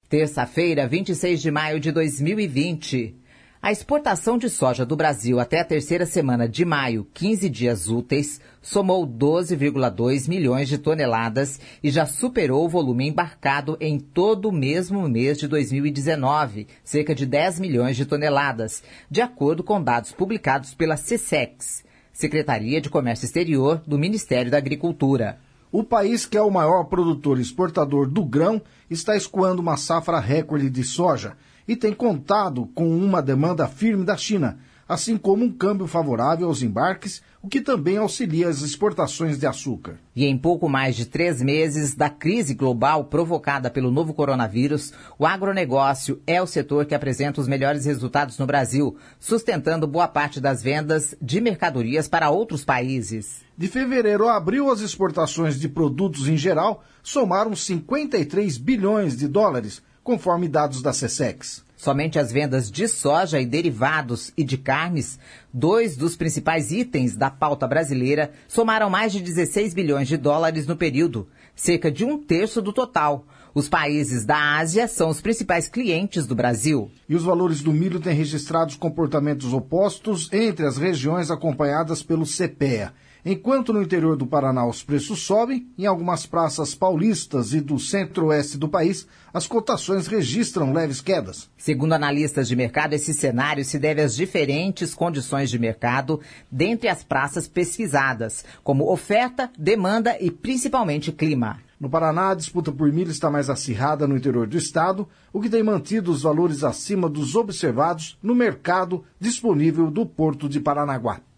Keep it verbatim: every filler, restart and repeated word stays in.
Terça-feira, vinte e seis de maio de dois mil e vinte. A exportação de soja do Brasil até a terceira semana de maio, quinze dias úteis, somou doze vírgula dois milhões de toneladas e já superou o volume embarcado em todo o mesmo mês de dois mil e dezenove, cerca de dez milhões de toneladas, de acordo com dados publicados pela SECEX, Secretaria de Comércio Exterior do Ministério da Agricultura. O país, que é o maior produtor e exportador do grão, está escoando uma safra recorde de soja e tem contado com uma demanda firme da China, assim como um câmbio favorável aos embarques, o que também auxilia as exportações de açúcar. E em pouco mais de três meses da crise global provocada pelo novo coronavírus, o agronegócio é o setor que apresenta os melhores resultados no Brasil, sustentando boa parte das vendas de mercadorias para outros países. De fevereiro a abril, as exportações de produtos em geral somaram cinquenta e três bilhões de dólares, conforme dados da SECEX. Somente as vendas de soja e derivados e de carnes, dois dos principais itens da pauta brasileira, somaram mais de dezesseis bilhões de dólares no período, cerca de um terço do total. Os países da Ásia são os principais clientes do Brasil. E os valores do milho têm registrado comportamentos opostos entre as regiões acompanhadas pelo CEPEA. Enquanto no interior do Paraná os preços sobem, em algumas praças paulistas e do centro-oeste do país, as cotações registram leves quedas. Segundo analistas de mercado, esse cenário se deve às diferentes condições de mercado dentre as praças pesquisadas, como oferta, demanda e principalmente clima. No Paraná, a disputa por milho está mais acirrada no interior do estado, o que tem mantido os valores acima dos observados no mercado disponível do Porto de Paranaguá.